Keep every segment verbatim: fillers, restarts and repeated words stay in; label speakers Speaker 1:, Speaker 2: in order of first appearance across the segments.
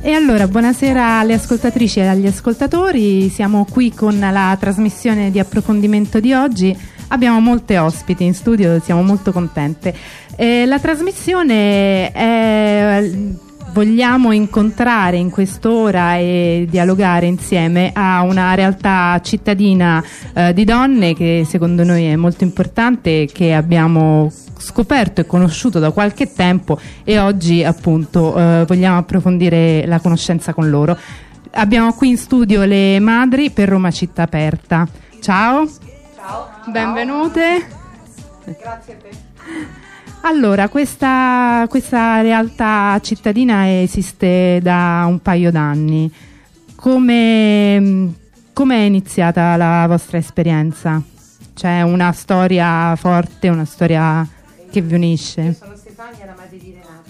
Speaker 1: E allora, buonasera alle ascoltatrici e agli ascoltatori, siamo qui con la trasmissione di approfondimento di oggi, abbiamo molte ospiti in studio, siamo molto contente. Eh, la trasmissione è... vogliamo incontrare in quest'ora e dialogare insieme a una realtà cittadina eh, di donne che secondo noi è molto importante, che abbiamo scoperto e conosciuto da qualche tempo e oggi appunto eh, vogliamo approfondire la conoscenza con loro. Abbiamo qui in studio le madri per Roma Città Aperta. Ciao.
Speaker 2: Ciao.
Speaker 1: Benvenute.
Speaker 2: Grazie a te.
Speaker 1: Allora, questa, questa realtà cittadina esiste da un paio d'anni. Come, come è iniziata la vostra esperienza? C'è una storia forte, una storia che vi unisce?
Speaker 2: Io sono Stefania, la madre di Renato,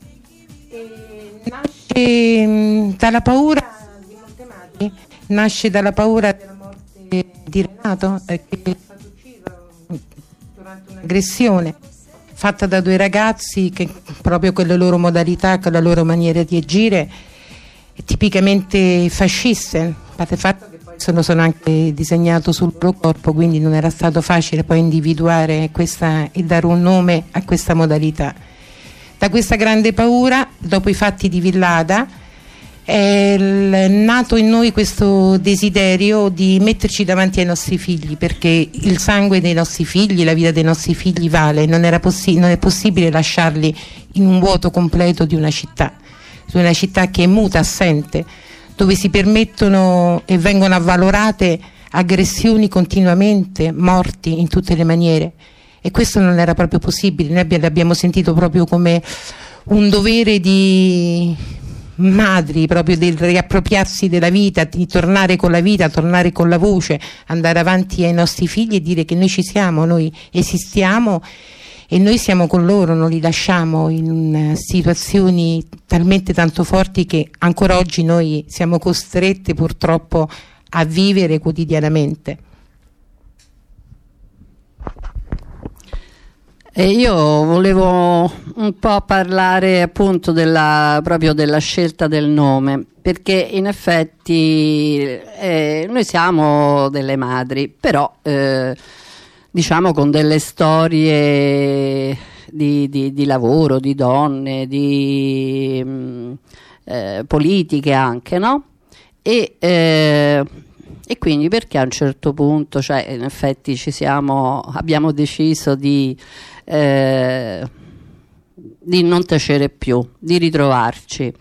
Speaker 2: e nasce mh, dalla paura di molte madri, nasce dalla paura della morte di Renato, eh, che è stato ucciso durante un'aggressione fatta da due ragazzi che proprio con le loro modalità, con la loro maniera di agire tipicamente fasciste, a parte il fatto che poi sono, sono anche disegnato sul loro corpo, quindi non era stato facile poi individuare questa e dare un nome a questa modalità. Da questa grande paura, dopo i fatti di Villada, è nato in noi questo desiderio di metterci davanti ai nostri figli, perché il sangue dei nostri figli, la vita dei nostri figli vale, non, era possi- non è possibile lasciarli in un vuoto completo di una città, di una città che è muta, assente, dove si permettono e vengono avvalorate aggressioni continuamente, morti in tutte le maniere, e questo non era proprio possibile. Noi l'abbiamo sentito proprio come un dovere di madri, proprio del riappropriarsi della vita, di tornare con la vita, tornare con la voce, andare avanti ai nostri figli e dire che noi ci siamo, noi esistiamo e noi siamo con loro, non li lasciamo in situazioni talmente tanto forti che ancora oggi noi siamo costrette purtroppo a vivere quotidianamente.
Speaker 3: E io volevo un po' parlare appunto della, proprio della scelta del nome, perché in effetti eh, noi siamo delle madri, però eh, diciamo con delle storie di, di, di lavoro, di donne, di mh, eh, politiche anche, no? E, eh, e quindi perché a un certo punto, cioè in effetti ci siamo, abbiamo deciso di Eh, di non tacere più, di ritrovarci,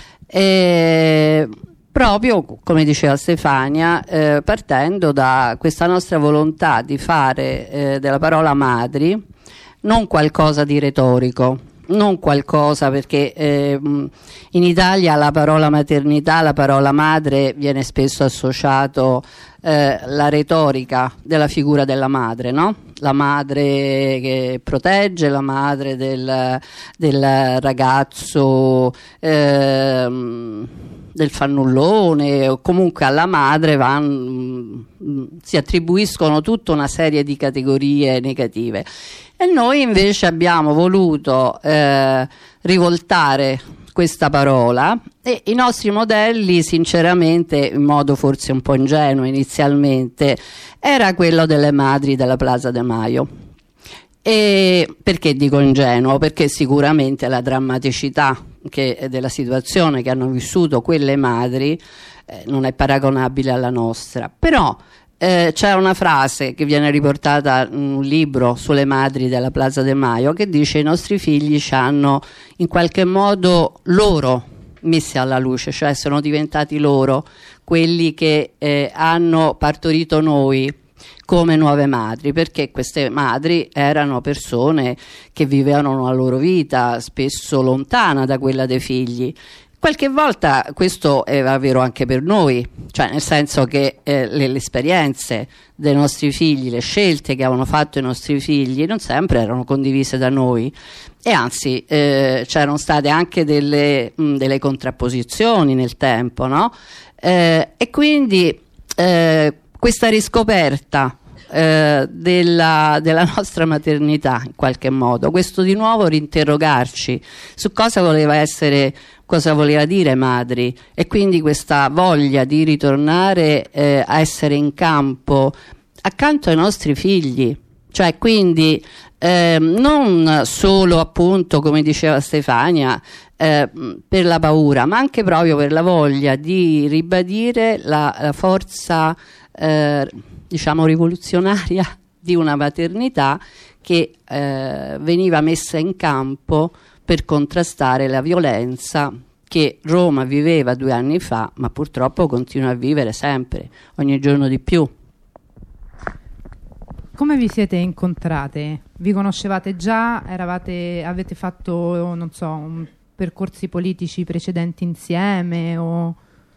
Speaker 3: e proprio come diceva Stefania, eh, partendo da questa nostra volontà di fare eh, della parola madri non qualcosa di retorico, non qualcosa, perché eh, in Italia la parola maternità, la parola madre viene spesso associato eh, la retorica della figura della madre, no? La madre che protegge, la madre del, del ragazzo, eh, del fannullone, o comunque alla madre van, si attribuiscono tutta una serie di categorie negative. E noi invece abbiamo voluto eh, rivoltare questa parola, e i nostri modelli, sinceramente, in modo forse un po' ingenuo inizialmente, era quello delle madri della Plaza de Mayo. E perché dico ingenuo? Perché sicuramente la drammaticità che, della situazione che hanno vissuto quelle madri eh, non è paragonabile alla nostra, però Eh, c'è una frase che viene riportata in un libro sulle madri della Plaza de Mayo che dice: i nostri figli ci hanno in qualche modo loro messi alla luce, cioè sono diventati loro quelli che eh, hanno partorito noi come nuove madri, perché queste madri erano persone che vivevano la loro vita spesso lontana da quella dei figli. Qualche volta questo era vero anche per noi, cioè nel senso che eh, le, le esperienze dei nostri figli, le scelte che avevano fatto i nostri figli non sempre erano condivise da noi, e anzi eh, c'erano state anche delle, mh, delle contrapposizioni nel tempo, no? Eh, e quindi eh, questa riscoperta eh, della, della nostra maternità, in qualche modo, questo di nuovo rinterrogarci su cosa voleva essere, cosa voleva dire madri, e quindi questa voglia di ritornare eh, a essere in campo accanto ai nostri figli, cioè quindi eh, non solo, appunto, come diceva Stefania, eh, per la paura, ma anche proprio per la voglia di ribadire la, la forza eh, diciamo rivoluzionaria di una maternità che eh, veniva messa in campo per contrastare la violenza che Roma viveva due anni fa, ma purtroppo continua a vivere sempre, ogni giorno di più.
Speaker 1: Come vi siete incontrate? Vi conoscevate già? Eravate, avete fatto, non so, un, percorsi politici precedenti insieme? O...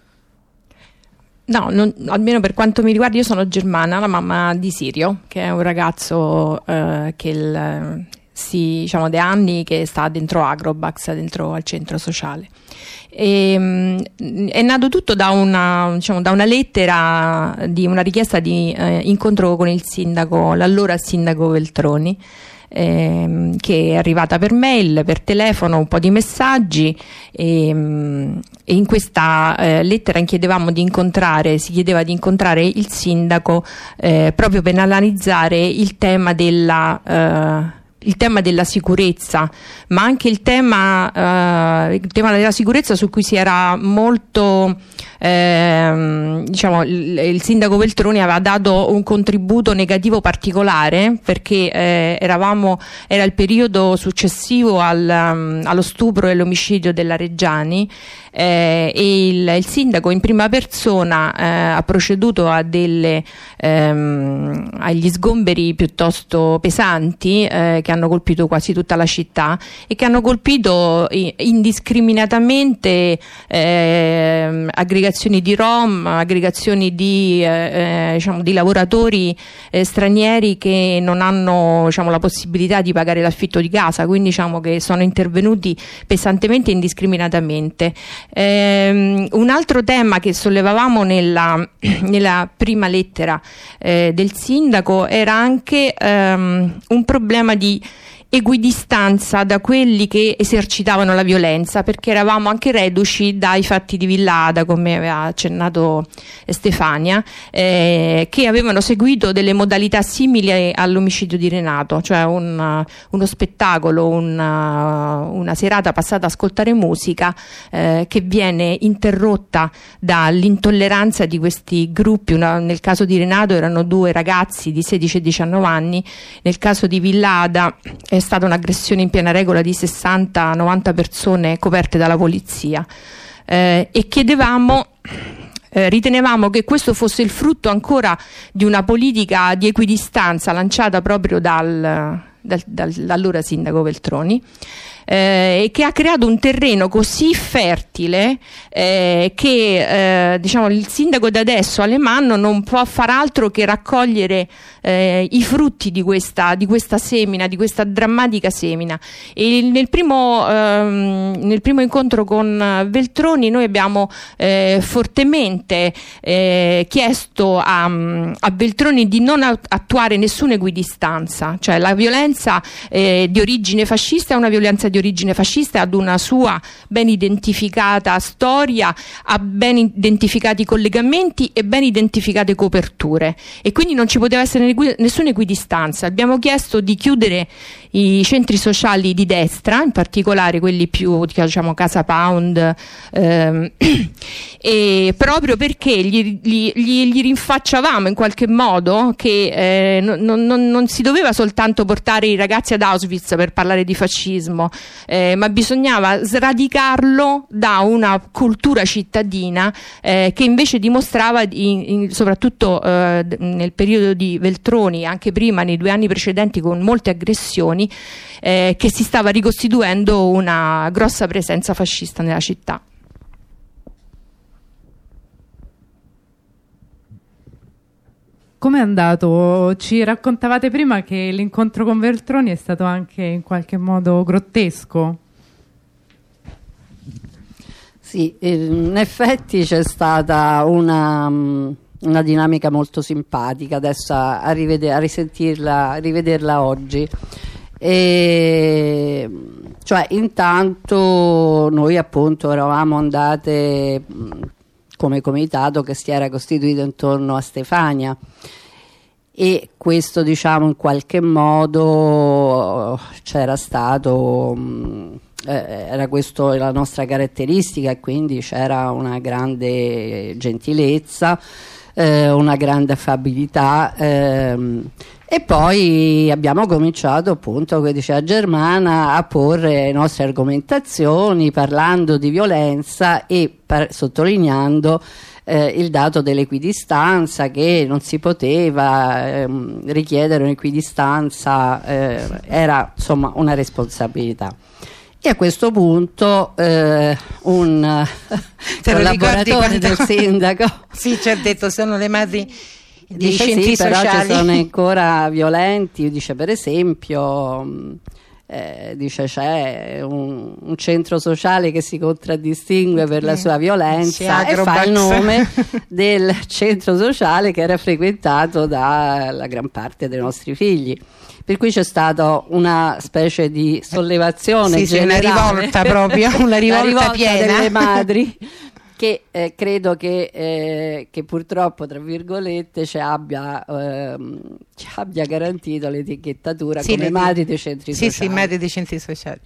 Speaker 4: No, non, almeno per quanto mi riguarda, io sono Germana, la mamma di Sirio, che è un ragazzo eh, che il, si, diciamo, da anni che sta dentro Agrobax, dentro al centro sociale. E, mh, è nato tutto da una, diciamo, da una lettera, di una richiesta di eh, incontro con il sindaco, l'allora sindaco Veltroni, ehm, che è arrivata per mail, per telefono, un po' di messaggi, e, mh, e in questa eh, lettera chiedevamo di incontrare, si chiedeva di incontrare il sindaco eh, proprio per analizzare il tema della eh, il tema della sicurezza, ma anche il tema, eh, il tema della sicurezza su cui si era molto, eh, diciamo, il, il sindaco Veltroni aveva dato un contributo negativo particolare, perché eh, eravamo, era il periodo successivo al, um, allo stupro e l'omicidio della Reggiani, eh, e il, il sindaco in prima persona eh, ha proceduto a delle, ehm, agli sgomberi piuttosto pesanti eh, che hanno colpito quasi tutta la città e che hanno colpito indiscriminatamente eh, aggregazioni di rom, aggregazioni di, eh, diciamo, di lavoratori eh, stranieri che non hanno, diciamo, la possibilità di pagare l'affitto di casa, quindi diciamo che sono intervenuti pesantemente e indiscriminatamente. Eh, un altro tema che sollevavamo nella, nella prima lettera eh, del sindaco era anche ehm, un problema di equidistanza da quelli che esercitavano la violenza, perché eravamo anche reduci dai fatti di Villa Ada, come aveva accennato Stefania, eh, che avevano seguito delle modalità simili all'omicidio di Renato, cioè un, uno spettacolo, una, una serata passata a ascoltare musica eh, che viene interrotta dall'intolleranza di questi gruppi. Una, nel caso di Renato erano due ragazzi di sedici e diciannove anni, nel caso di Villa Ada è stata un'aggressione in piena regola di sessanta novanta persone coperte dalla polizia, eh, e chiedevamo, eh, ritenevamo che questo fosse il frutto ancora di una politica di equidistanza lanciata proprio dal, dal, dal, dall'allora sindaco Veltroni, eh, e che ha creato un terreno così fertile eh, che eh, diciamo, il sindaco da adesso Alemanno non può far altro che raccogliere eh, i frutti di questa, di questa semina, di questa drammatica semina. E nel primo, ehm, nel primo incontro con Veltroni noi abbiamo eh, fortemente eh, chiesto a, a Veltroni di non attuare nessuna equidistanza, cioè la violenza eh, di origine fascista è una violenza di origine fascista, ad una sua ben identificata storia, ha ben identificati collegamenti e ben identificate coperture, e quindi non ci poteva essere nessuna equidistanza. Abbiamo chiesto di chiudere i centri sociali di destra, in particolare quelli più, diciamo, Casa Pound, ehm, e proprio perché gli, gli, gli, gli rinfacciavamo in qualche modo che eh, non, non, non si doveva soltanto portare i ragazzi ad Auschwitz per parlare di fascismo, eh, ma bisognava sradicarlo da una cultura cittadina eh, che invece dimostrava, in, in, soprattutto eh, nel periodo di Veltroni, anche prima, nei due anni precedenti, con molte aggressioni, eh, che si stava ricostituendo una grossa presenza fascista nella città.
Speaker 1: Com'è andato? Ci raccontavate prima che l'incontro con Veltroni è stato anche in qualche modo grottesco.
Speaker 3: Sì, in effetti c'è stata una, una dinamica molto simpatica adesso a, a, rivede- a risentirla, a rivederla oggi. E, cioè, intanto noi appunto eravamo andate come comitato che si era costituito intorno a Stefania, e questo, diciamo, in qualche modo c'era stato eh, era questo la nostra caratteristica, e quindi c'era una grande gentilezza, eh, una grande affabilità, ehm, e poi abbiamo cominciato, appunto, come diceva Germana, a porre le nostre argomentazioni parlando di violenza e par- sottolineando eh, il dato dell'equidistanza, che non si poteva ehm, richiedere un'equidistanza, eh, era insomma una responsabilità. E a questo punto eh, un collaboratore del sindaco
Speaker 2: sì, ci ha detto sono le madri dei
Speaker 3: dice
Speaker 2: centri
Speaker 3: sì, però
Speaker 2: sociali.
Speaker 3: ci sono ancora violenti, dice per esempio eh, dice c'è un, un centro sociale che si contraddistingue per la sua violenza, e fa il nome del centro sociale che era frequentato dalla gran parte dei nostri figli, per cui c'è stata una specie di sollevazione
Speaker 2: sì,
Speaker 3: generale,
Speaker 2: sì, una rivolta proprio, una rivolta,
Speaker 3: rivolta
Speaker 2: piena
Speaker 3: delle madri che eh, credo che, eh, che purtroppo, tra virgolette, ci abbia, ehm, ci abbia garantito l'etichettatura
Speaker 2: sì,
Speaker 3: come madri dei centri
Speaker 2: sì,
Speaker 3: sociali.
Speaker 2: Sì, madri dei centri sociali.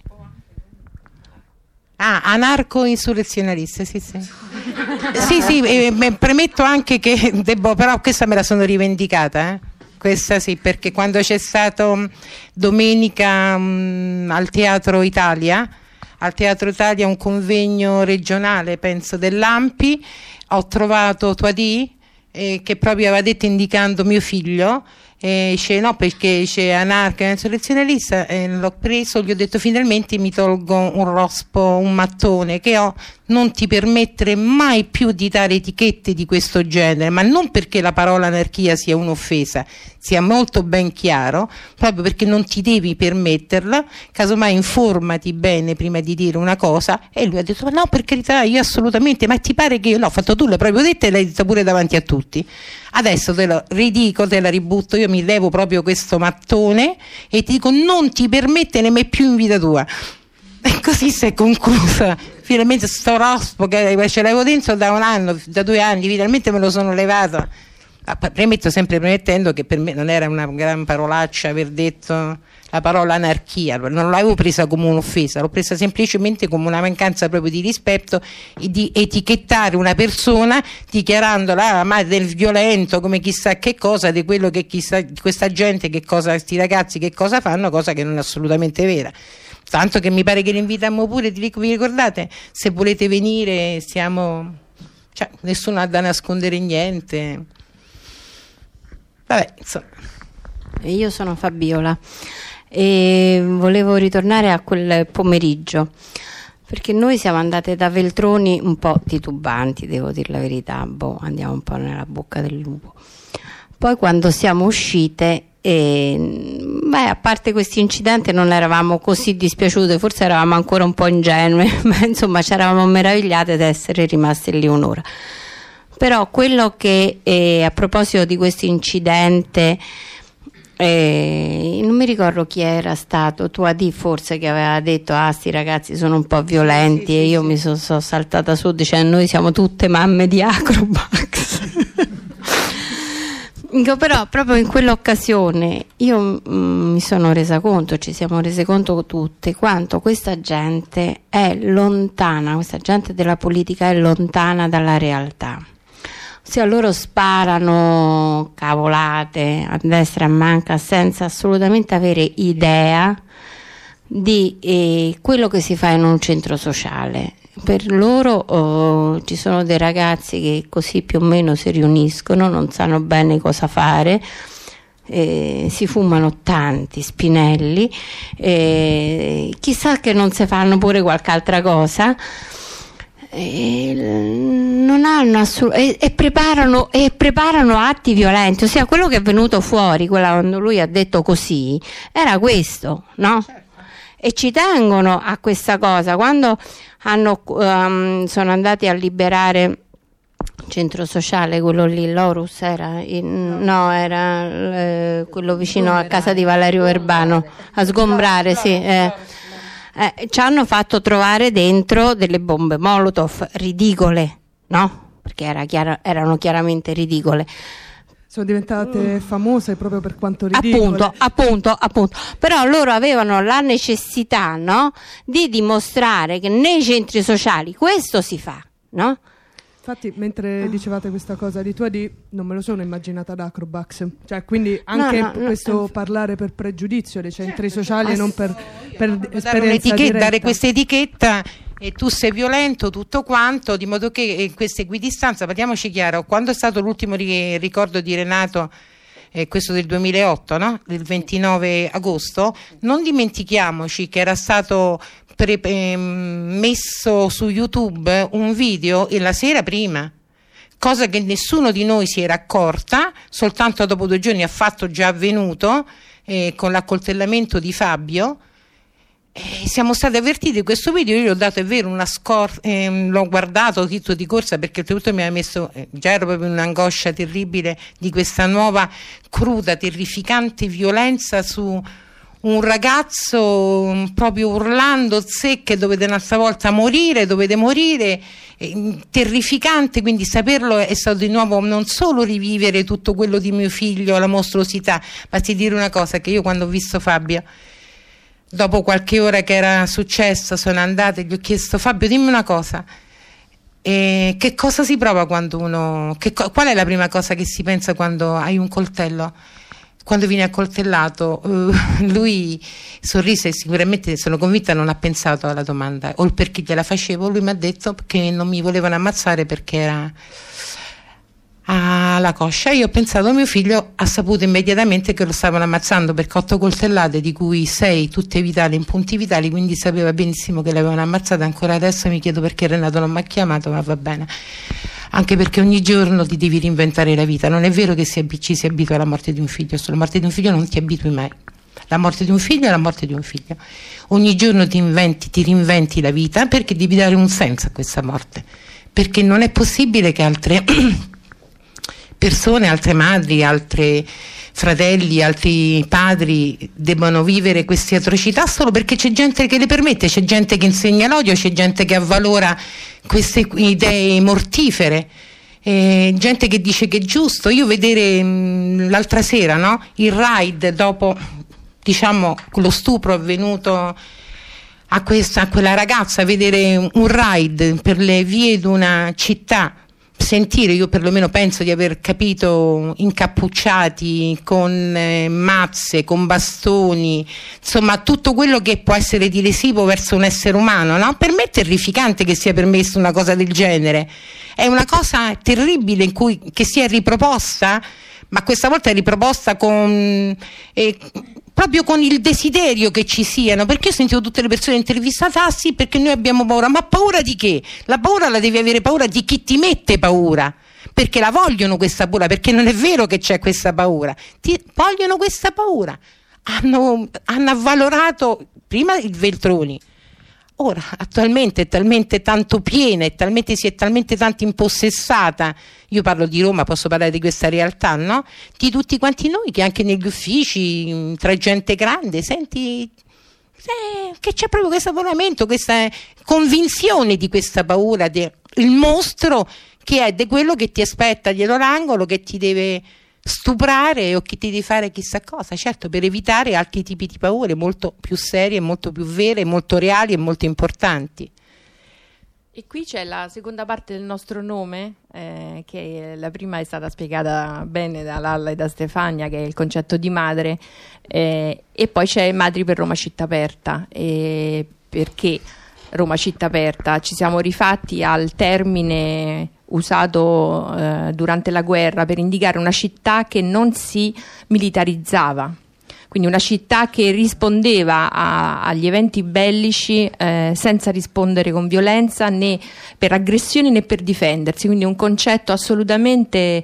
Speaker 2: Ah, anarco-insurrezionaliste, sì, sì. sì, sì, eh, premetto anche che devo, però questa me la sono rivendicata, eh. Questa sì, perché quando c'è stato domenica mh, al Teatro Italia, al Teatro Italia un convegno regionale, penso, dell'A M P I, ho trovato Toadì eh, che proprio aveva detto, indicando mio figlio, e dice no perché c'è anarca e insurrezionalista, e l'ho preso, gli ho detto finalmente mi tolgo un rospo, un mattone che ho, non ti permettere mai più di dare etichette di questo genere, ma non perché la parola anarchia sia un'offesa, sia molto ben chiaro, proprio perché non ti devi permetterla, casomai informati bene prima di dire una cosa. E lui ha detto ma no, per carità, io assolutamente, ma ti pare che io no, ho fatto tu l'hai proprio detto e l'hai detto pure davanti a tutti. Adesso te lo ridico, te la ributto, io mi levo proprio questo mattone e ti dico non ti permettere mai più in vita tua. E così si è conclusa. Finalmente sto rospo che ce l'avevo dentro da un anno, da due anni, finalmente me lo sono levato. Premetto, sempre premettendo che per me non era una gran parolaccia aver detto la parola anarchia, non l'avevo presa come un'offesa, l'ho presa semplicemente come una mancanza proprio di rispetto e di etichettare una persona dichiarandola ah, ma del violento, come chissà che cosa, di quello che chissà, di questa gente, che cosa, questi ragazzi che cosa fanno, cosa che non è assolutamente vera. Tanto che mi pare che li invitammo pure, vi ricordate? Se volete venire, siamo, cioè, nessuno ha da nascondere niente. Vabbè, insomma.
Speaker 5: Io sono Fabiola e volevo ritornare a quel pomeriggio, perché noi siamo andate da Veltroni un po' titubanti, devo dire la verità, boh, andiamo un po' nella bocca del lupo. Poi quando siamo uscite, e, beh, a parte questo incidente non eravamo così dispiaciute, forse eravamo ancora un po' ingenue, ma insomma ci eravamo meravigliate di essere rimaste lì un'ora. Però quello che eh, a proposito di questo incidente, eh, non mi ricordo chi era stato, Toadì forse, che aveva detto ah sti ragazzi sono un po' violenti, sì, sì, e io sì. mi sono so saltata su dicendo noi siamo tutte mamme di Acrobax. Però proprio in quell'occasione io mm, mi sono resa conto, ci siamo rese conto tutte, quanto questa gente è lontana, questa gente della politica è lontana dalla realtà. Ossia, loro sparano cavolate a destra e a manca senza assolutamente avere idea di eh, quello che si fa in un centro sociale. Per loro oh, ci sono dei ragazzi che così più o meno si riuniscono, non sanno bene cosa fare, eh, si fumano tanti spinelli, eh, chissà che non si fanno pure qualche altra cosa, eh, non hanno assolut- e, e, preparano, e preparano atti violenti. Ossia, quello che è venuto fuori quando lui ha detto così era questo, no? E ci tengono a questa cosa. Quando hanno, um, sono andati a liberare centro sociale, quello lì, l'Orus era, in, no, era eh, quello vicino a casa di Valerio Verbano, a Sgombrare, sì. Eh. Eh, ci hanno fatto trovare dentro delle bombe Molotov ridicole, no? Perché era chiaro, erano chiaramente ridicole.
Speaker 6: Sono diventate famose proprio per quanto ridicole.
Speaker 5: Appunto, appunto, appunto. Però loro avevano la necessità, no? Di dimostrare che nei centri sociali questo si fa, no?
Speaker 6: Infatti, mentre dicevate questa cosa di tua di, non me lo sono immaginata ad Acrobax, cioè quindi anche
Speaker 5: no, no,
Speaker 6: questo
Speaker 5: no.
Speaker 6: parlare per pregiudizio dei centri sociali e non per, per
Speaker 2: dare
Speaker 6: esperienza diretta.
Speaker 2: Dare questa etichetta e tu sei violento, tutto quanto, di modo che in questa equidistanza, parliamoci chiaro, quando è stato l'ultimo ri- ricordo di Renato, eh, questo del duemilaotto, no? Del ventinove agosto, non dimentichiamoci che era stato pre- eh, messo su YouTube un video la sera prima, cosa che nessuno di noi si era accorta, soltanto dopo due giorni ha fatto già avvenuto, eh, con l'accoltellamento di Fabio. Eh, siamo stati avvertiti di questo video. Io gli ho dato, è vero, una scor- ehm, l'ho guardato tutto di corsa perché oltretutto mi ha messo, eh, già ero proprio in un'angoscia terribile di questa nuova cruda, terrificante violenza su un ragazzo um, proprio urlando zecche, dovete un'altra volta morire, dovete morire, eh, terrificante. Quindi saperlo è stato di nuovo non solo rivivere tutto quello di mio figlio, la mostruosità, ma ti dire una cosa, che io quando ho visto Fabio, dopo qualche ora che era successo, sono andata e gli ho chiesto: Fabio, dimmi una cosa, eh, che cosa si prova quando uno, che, qual è la prima cosa che si pensa quando hai un coltello, quando vieni accoltellato? Uh, lui sorrise e sicuramente, sono convinta, non ha pensato alla domanda o il perché gliela facevo. Lui mi ha detto che non mi volevano ammazzare perché era alla coscia. Io ho pensato, mio figlio ha saputo immediatamente che lo stavano ammazzando, perché otto coltellate di cui sei tutte vitali, in punti vitali, quindi sapeva benissimo che l'avevano ammazzata. Ancora adesso mi chiedo perché Renato non mi ha chiamato, ma va bene, anche perché ogni giorno ti devi reinventare la vita. Non è vero che si, ci si abitua alla morte di un figlio, sulla morte di un figlio non ti abitui mai. La morte di un figlio è la morte di un figlio. Ogni giorno ti inventi, ti reinventi la vita, perché devi dare un senso a questa morte, perché non è possibile che altre persone, altre madri, altri fratelli, altri padri debbano vivere queste atrocità solo perché c'è gente che le permette, c'è gente che insegna l'odio, c'è gente che avvalora queste idee mortifere, eh, gente che dice che è giusto. Io vedere mh, l'altra sera, no? Il raid dopo, diciamo, lo stupro avvenuto a, questa, a quella ragazza, vedere un raid per le vie di una città, sentire, io perlomeno penso di aver capito, incappucciati con eh, mazze, con bastoni, insomma tutto quello che può essere di lesivo verso un essere umano, no? Per me è terrificante che sia permesso una cosa del genere, è una cosa terribile in cui, che sia riproposta, ma questa volta è riproposta con eh, proprio con il desiderio che ci siano, perché io ho sentito tutte le persone intervistate: ah sì, perché noi abbiamo paura. Ma paura di che? La paura la devi avere paura di chi ti mette paura, perché la vogliono questa paura, perché non è vero che c'è questa paura, ti vogliono questa paura. Hanno, hanno avvalorato prima il Veltroni, ora attualmente è talmente tanto piena, è talmente, si è talmente tanto impossessata, io parlo di Roma, posso parlare di questa realtà, no? Di tutti quanti noi, che anche negli uffici, tra gente grande, senti eh, che c'è proprio questo avvolamento, questa convinzione di questa paura, del mostro che è di quello che ti aspetta dietro l'angolo, che ti deve stuprare o che ti devi fare chissà cosa, certo, per evitare altri tipi di paure molto più serie, molto più vere, molto reali e molto importanti.
Speaker 4: E qui c'è la seconda parte del nostro nome, eh, che la prima è stata spiegata bene da Lalla e da Stefania, che è il concetto di madre, eh, e poi c'è Madri per Roma Città Aperta. E perché Roma Città Aperta? Ci siamo rifatti al termine usato eh, durante la guerra per indicare una città che non si militarizzava, quindi una città che rispondeva a, agli eventi bellici eh, senza rispondere con violenza né per aggressioni né per difendersi, quindi un concetto assolutamente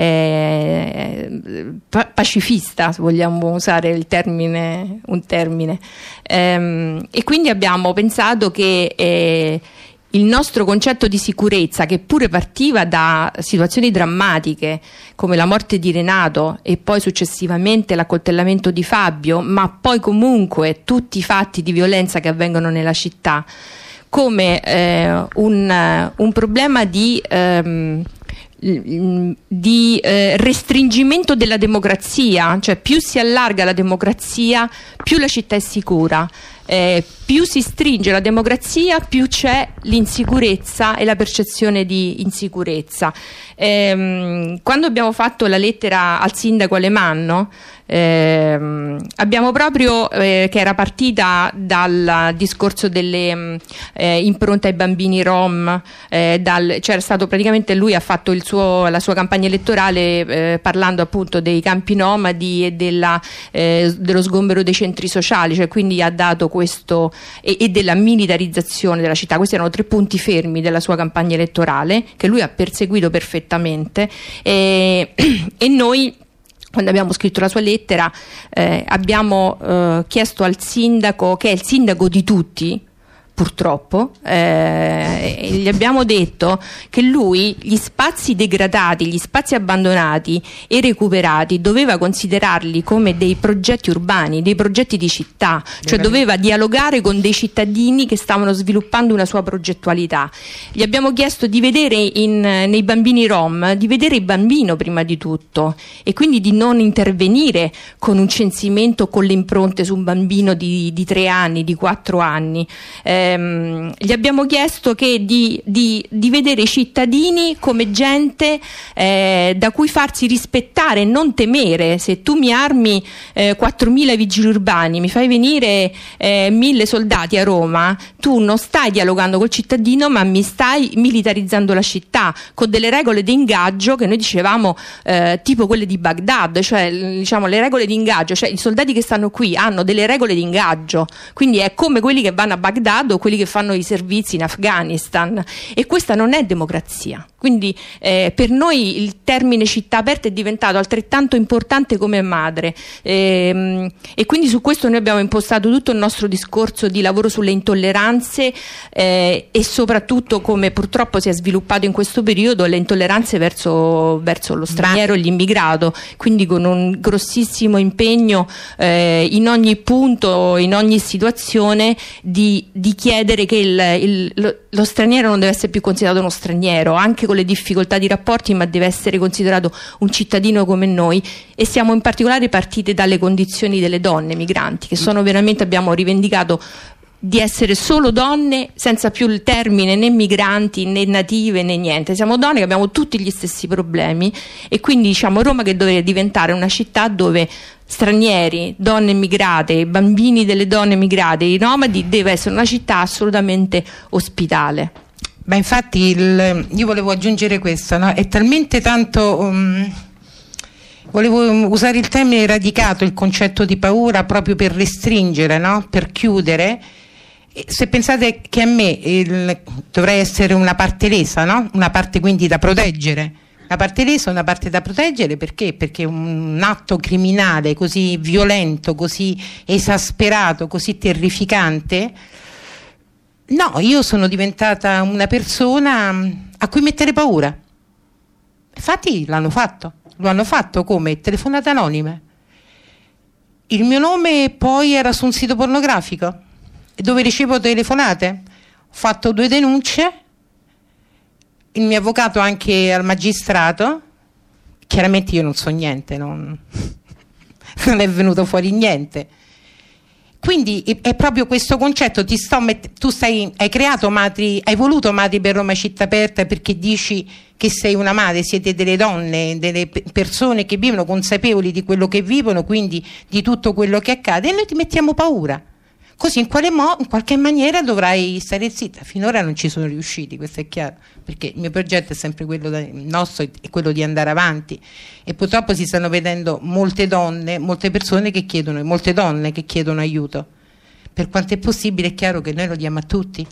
Speaker 4: eh, pa- pacifista, se vogliamo usare il termine, un termine. Ehm, e quindi abbiamo pensato che eh, il nostro concetto di sicurezza, che pure partiva da situazioni drammatiche come la morte di Renato e poi successivamente l'accoltellamento di Fabio, ma poi comunque tutti i fatti di violenza che avvengono nella città, come eh, un, un problema di, ehm, di eh, restringimento della democrazia, cioè più si allarga la democrazia più la città è sicura. Eh, più si stringe la democrazia, più c'è l'insicurezza e la percezione di insicurezza. Eh, quando abbiamo fatto la lettera al sindaco Alemanno, eh, abbiamo proprio, eh, che era partita dal discorso delle eh, impronte ai bambini rom, eh, dal, c'era stato praticamente, lui ha fatto il suo, la sua campagna elettorale eh, parlando appunto dei campi nomadi e della, eh, dello sgombero dei centri sociali, cioè quindi ha dato questo e, e della militarizzazione della città. Questi erano tre punti fermi della sua campagna elettorale che lui ha perseguito perfettamente, e, e noi, quando abbiamo scritto la sua lettera, eh, abbiamo eh, chiesto al sindaco, che è il sindaco di tutti purtroppo, eh, gli abbiamo detto che lui gli spazi degradati, gli spazi abbandonati e recuperati doveva considerarli come dei progetti urbani, dei progetti di città, cioè doveva dialogare con dei cittadini che stavano sviluppando una sua progettualità. Gli abbiamo chiesto di vedere in, nei bambini rom, di vedere il bambino prima di tutto, e quindi di non intervenire con un censimento con le impronte su un bambino di, di tre anni, di quattro anni. Eh, Gli abbiamo chiesto che di, di, di vedere i cittadini come gente eh, da cui farsi rispettare e non temere. Se tu mi armi eh, quattromila vigili urbani, mi fai venire eh, mille soldati a Roma, tu non stai dialogando col cittadino, ma mi stai militarizzando la città con delle regole di ingaggio che noi dicevamo eh, tipo quelle di Baghdad, cioè diciamo le regole di ingaggio, cioè i soldati che stanno qui hanno delle regole di ingaggio, quindi è come quelli che vanno a Baghdad o quelli che fanno i servizi in Afghanistan, e questa non è democrazia. Quindi eh, per noi il termine città aperta è diventato altrettanto importante come madre, e, e quindi su questo noi abbiamo impostato tutto il nostro discorso di lavoro sulle intolleranze eh, e soprattutto, come purtroppo si è sviluppato in questo periodo, le intolleranze verso, verso lo straniero e l'immigrato, quindi con un grossissimo impegno eh, in ogni punto, in ogni situazione di, di chiedere che il, il, lo, lo straniero non deve essere più considerato uno straniero, anche con le difficoltà di rapporti, ma deve essere considerato un cittadino come noi. E siamo in particolare partite dalle condizioni delle donne migranti, che sono veramente, abbiamo rivendicato di essere solo donne, senza più il termine né migranti né native né niente. Siamo donne che abbiamo tutti gli stessi problemi, e quindi diciamo Roma che dovrebbe diventare una città dove stranieri, donne immigrate, bambini delle donne immigrate, i nomadi, deve essere una città assolutamente ospitale.
Speaker 2: Ma infatti il, io volevo aggiungere questo, no? È talmente tanto um, volevo usare il termine radicato, il concetto di paura, proprio per restringere, no? Per chiudere. Se pensate che a me il, dovrei essere una parte lesa, no? Una parte quindi da proteggere, una parte lesa, una parte da proteggere, perché? Perché un atto criminale così violento, così esasperato, così terrificante, no, io sono diventata una persona a cui mettere paura. Infatti l'hanno fatto, lo hanno fatto come? Telefonate anonime. Il mio nome poi era su un sito pornografico dove ricevo telefonate. Ho fatto due denunce, il mio avvocato anche al magistrato. Chiaramente io non so niente, non, non è venuto fuori niente. Quindi è proprio questo concetto, ti sto mett- tu stai, hai creato madri, hai voluto Madri per Roma Città Aperta perché dici che sei una madre, siete delle donne, delle p- persone che vivono consapevoli di quello che vivono, quindi di tutto quello che accade, e noi ti mettiamo paura. Così in, quale mo- in qualche maniera dovrai stare zitta. Finora non ci sono riusciti, questo è chiaro, perché il mio progetto è sempre quello da- nostro, è quello di andare avanti, e purtroppo si stanno vedendo molte donne, molte persone che chiedono, molte donne che chiedono aiuto. Per quanto è possibile è chiaro che noi lo diamo a tutti.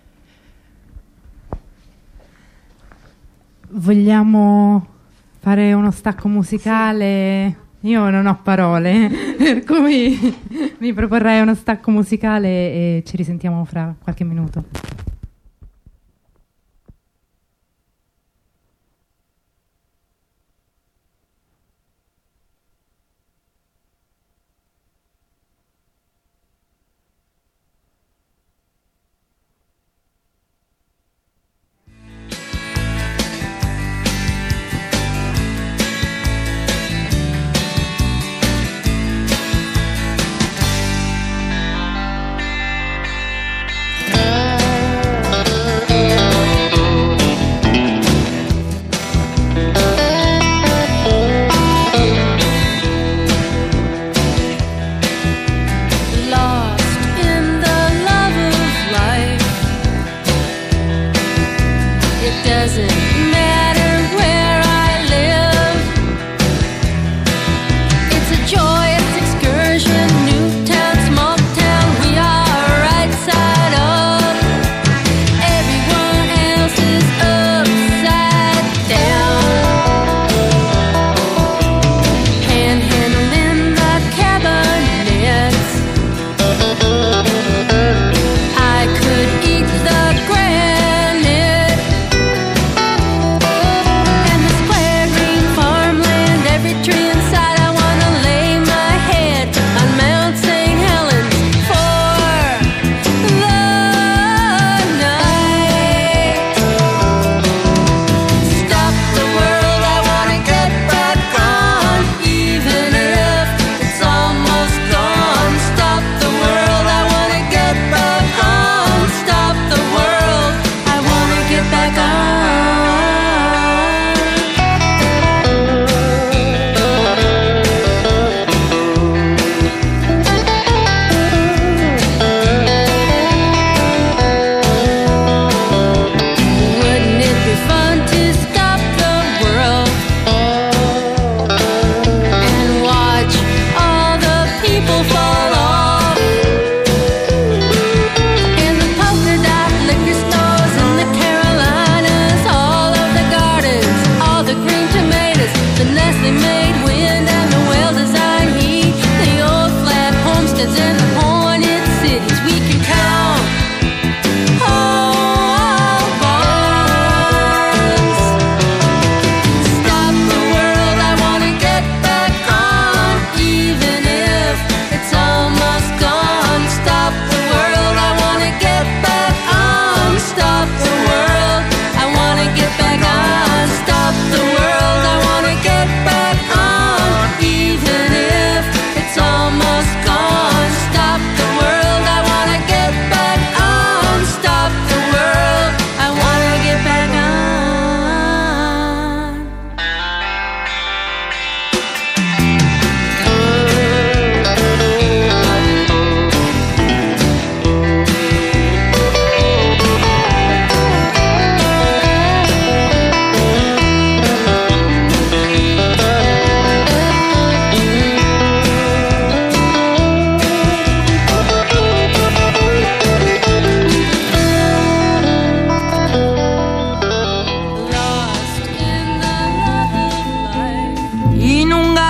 Speaker 1: Vogliamo fare uno stacco musicale? Io non ho parole, per cui mi proporrei uno stacco musicale e ci risentiamo fra qualche minuto.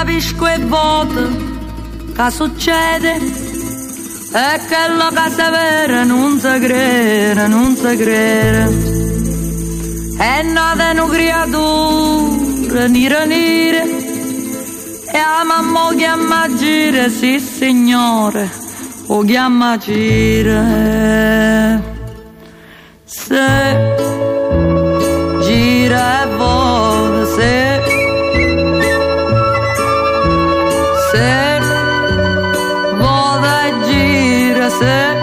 Speaker 7: capisco e voto che succede e che la casa vera non si crede, non si crede. È nata una creatura nera nera e la mamma chiama gira, sì signore, o chiama gira. Se gira e vola, se se vola e gira, se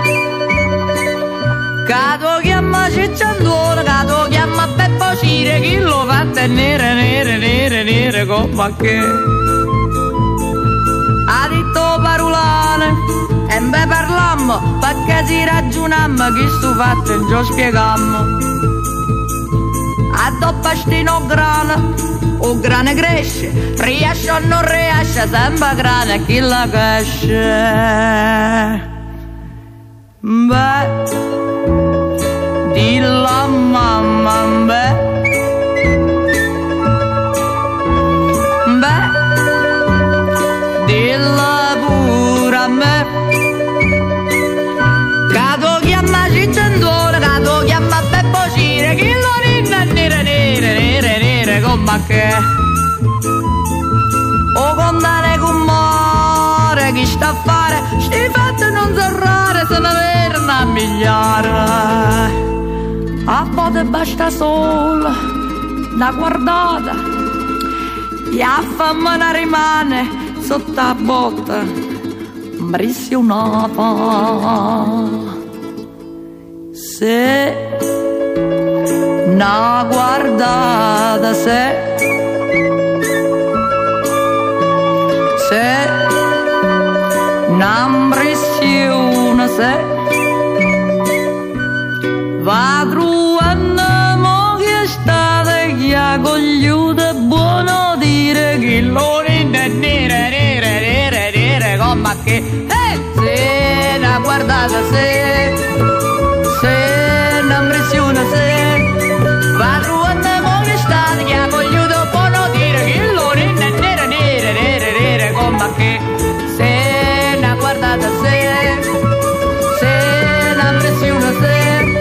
Speaker 7: cado chiama cicciandone, cado chiama Peppo Cire, chi lo fa tenere nere nere nere come che ha detto parolane e me parlammo perché si ragioniamo che sto fatto non ci spieghiamo. A dopo stino grana o grana cresce, riesce o non riesce sempre grana chi la cresce. Beh, di la mamma, beh, beh, dilla pure a me. Cato chiama Cicciandone, cato chiama Peppo Cire, chi lo rinna nere nere nere nere come che o condane con mare chi sta a fare sti fatti non so rare se ne verna a migliare. A volte basta solo una guardata e a fama rimane sotto la botta impressionata. Se una guardata, se se una impressione, se va trovando mo che state chi ha cogliuto buono dire che lo rende nere nere nere nere come che eh, se una guardata, se se un'impressione, se va trovando mo che state chi ha cogliuto buono dire che lo rende nere nere nere nere come che se una guardata, se se un'impressione, se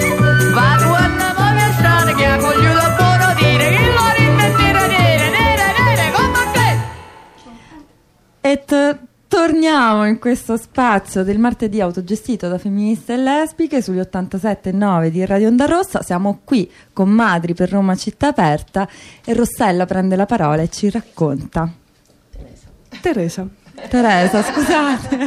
Speaker 8: e t- torniamo in questo spazio del martedì autogestito da femministe e lesbiche sugli ottantasette e nove di Radio Onda Rossa. Siamo qui con Madri per Roma Città Aperta e Rossella prende la parola e ci racconta.
Speaker 6: Teresa.
Speaker 8: Teresa, scusate.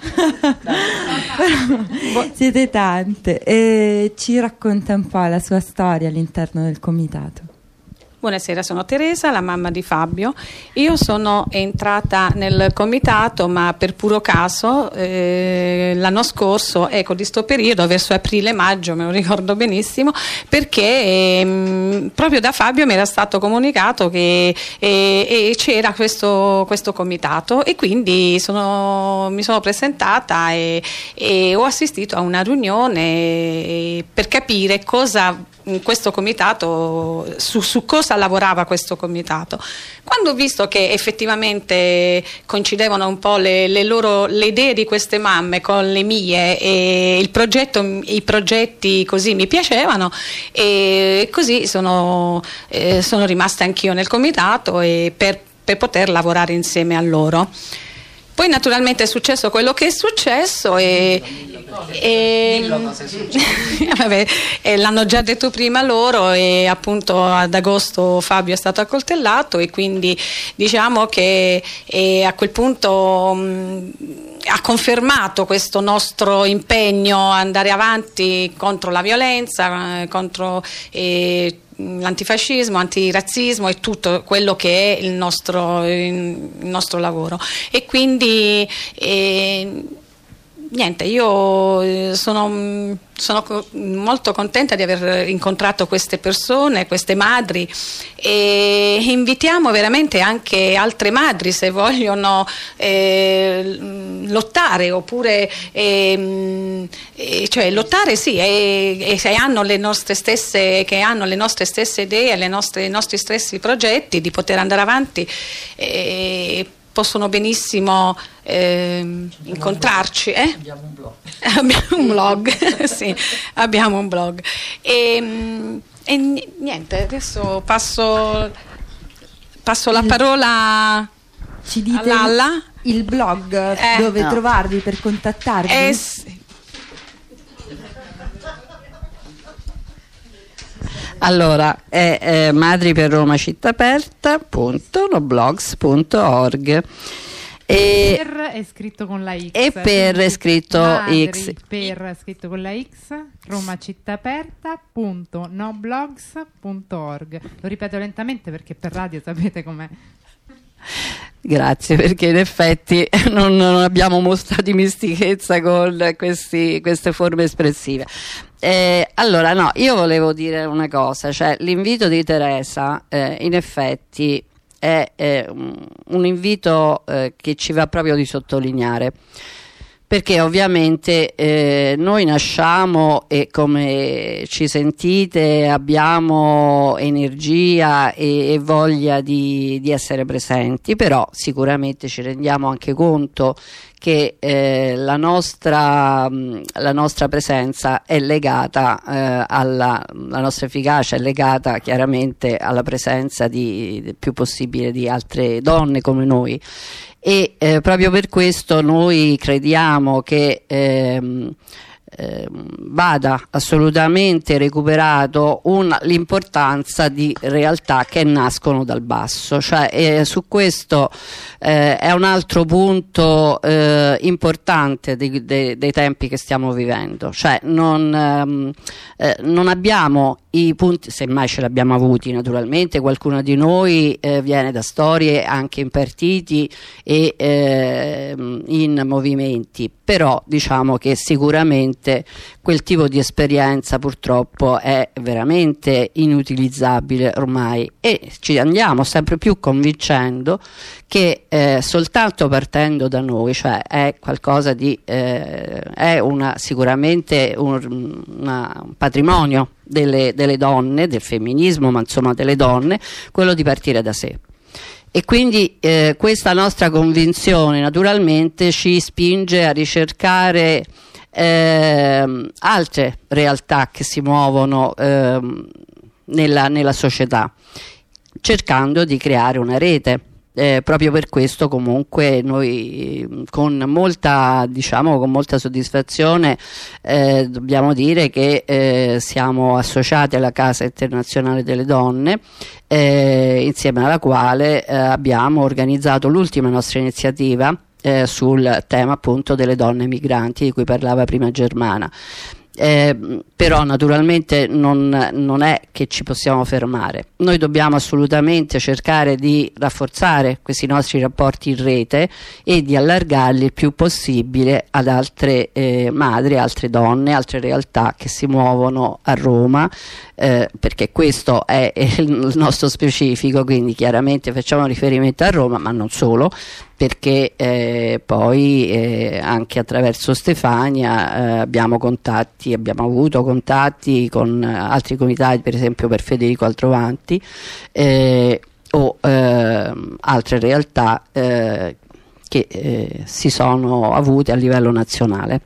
Speaker 8: Siete tante e ci racconta un po' la sua storia all'interno del comitato.
Speaker 9: Buonasera, sono Teresa, la mamma di Fabio. Io sono entrata nel comitato ma per puro caso eh, l'anno scorso, ecco di sto periodo, verso aprile-maggio, me lo ricordo benissimo, perché eh, proprio da Fabio mi era stato comunicato che eh, c'era questo, questo comitato e quindi sono, mi sono presentata e, e ho assistito a una riunione per capire cosa questo comitato, su, su cosa lavorava questo comitato. Quando ho visto che effettivamente coincidevano un po' le, le loro le idee di queste mamme con le mie e il progetto, i progetti così mi piacevano e così sono, eh, sono rimasta anch'io nel comitato e per, per poter lavorare insieme a loro. Poi naturalmente è successo quello che è successo e, e, vabbè, e l'hanno già detto prima loro e appunto ad agosto Fabio è stato accoltellato e quindi diciamo che e a quel punto mh, ha confermato questo nostro impegno a andare avanti contro la violenza, eh, contro eh, l'antifascismo, antirazzismo e tutto quello che è il nostro, il nostro lavoro e quindi eh, niente, io sono, sono molto contenta di aver incontrato queste persone, queste madri e invitiamo veramente anche altre madri se vogliono eh, lottare oppure eh, cioè lottare sì e, e se hanno le nostre stesse che hanno le nostre stesse idee, le nostre, i nostri stessi progetti di poter andare avanti eh, possono benissimo eh, incontrarci. Eh? Abbiamo un blog. abbiamo un blog, sì, abbiamo un blog. E, e niente, adesso passo, passo la parola
Speaker 8: Ci dite
Speaker 9: a Lalla.
Speaker 8: Il blog
Speaker 9: Eh,
Speaker 8: dove
Speaker 3: no.
Speaker 8: trovarvi per contattarvi?
Speaker 9: Eh, sì.
Speaker 3: Allora, è eh, madri per Roma città aperta punto noblogs punto org e,
Speaker 1: Per è scritto con la X.
Speaker 3: e per è scritto
Speaker 1: Madri
Speaker 3: X.
Speaker 1: Per è scritto con la X, Roma città aperta punto noblogs punto org. Lo ripeto lentamente perché per radio sapete com'è.
Speaker 3: Grazie, perché in effetti non, non abbiamo mostrato dimestichezza con questi, queste forme espressive. Eh, allora, no, io volevo dire una cosa, cioè l'invito di Teresa eh, in effetti è eh, un invito eh, che ci va proprio di sottolineare, perché ovviamente eh, noi nasciamo e, come ci sentite, abbiamo energia e, e voglia di, di essere presenti, però sicuramente ci rendiamo anche conto che eh, la nostra mh, la nostra presenza è legata eh, alla la nostra efficacia è legata chiaramente alla presenza di, di più possibile di altre donne come noi, e eh, proprio per questo noi crediamo che ehm, eh, vada assolutamente recuperato l'importanza di realtà che nascono dal basso, cioè eh, su questo eh, è un altro punto eh, importante dei, dei, dei tempi che stiamo vivendo, cioè non, ehm, eh, non abbiamo i punti, semmai ce li abbiamo avuti naturalmente, qualcuno di noi eh, viene da storie anche in partiti e eh, in movimenti, però diciamo che sicuramente quel tipo di esperienza purtroppo è veramente inutilizzabile ormai, e ci andiamo sempre più convincendo che eh, soltanto partendo da noi, cioè è qualcosa di eh, è una, sicuramente un, una, un patrimonio delle, delle donne, del femminismo, ma insomma delle donne, quello di partire da sé. E quindi eh, questa nostra convinzione naturalmente ci spinge a ricercare eh, altre realtà che si muovono eh, nella, nella società, cercando di creare una rete. Eh, proprio per questo comunque noi con molta, diciamo, con molta soddisfazione eh, dobbiamo dire che eh, siamo associati alla Casa Internazionale delle Donne, eh, insieme alla quale eh, abbiamo organizzato l'ultima nostra iniziativa eh, sul tema appunto delle donne migranti di cui parlava prima Germana. Eh, però naturalmente non, non è che ci possiamo fermare, noi dobbiamo assolutamente cercare di rafforzare questi nostri rapporti in rete e di allargarli il più possibile ad altre eh, madri, altre donne, altre realtà che si muovono a Roma, eh, perché questo è il nostro specifico, quindi chiaramente facciamo riferimento a Roma, ma non solo, perché eh, poi eh, anche attraverso Stefania eh, abbiamo contatti, abbiamo avuto contatti con eh, altri comitati, per esempio per Federico Altrovanti eh, o eh, altre realtà eh, che eh, si sono avute a livello nazionale.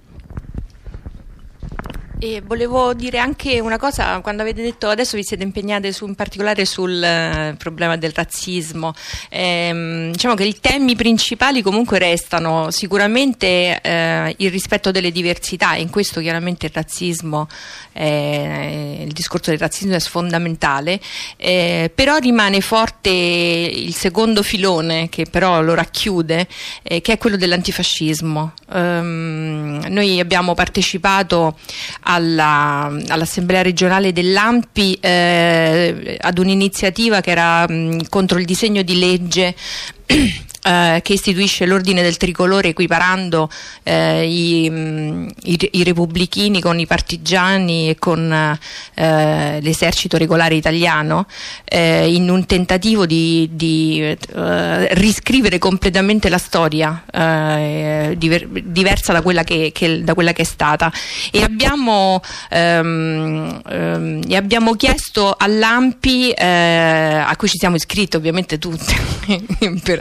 Speaker 4: E volevo dire anche una cosa, quando avete detto adesso vi siete impegnate su, in particolare sul eh, problema del razzismo, ehm, diciamo che i temi principali comunque restano sicuramente eh, il rispetto delle diversità, e in questo chiaramente il razzismo, eh, il discorso del razzismo è fondamentale, eh, però rimane forte il secondo filone che però lo racchiude, eh, che è quello dell'antifascismo. Um, noi abbiamo partecipato alla, all'assemblea regionale dell'A M P I eh, ad un'iniziativa che era mh, contro il disegno di legge eh, che istituisce l'ordine del tricolore, equiparando eh, i, mh, i, i repubblichini con i partigiani e con eh, l'esercito regolare italiano, eh, in un tentativo di, di eh, riscrivere completamente la storia eh, diver, diversa da quella che, che, da quella che è stata, e abbiamo, ehm, ehm, e abbiamo chiesto all'A M P I, eh, a cui ci siamo iscritti ovviamente tutte per avere voce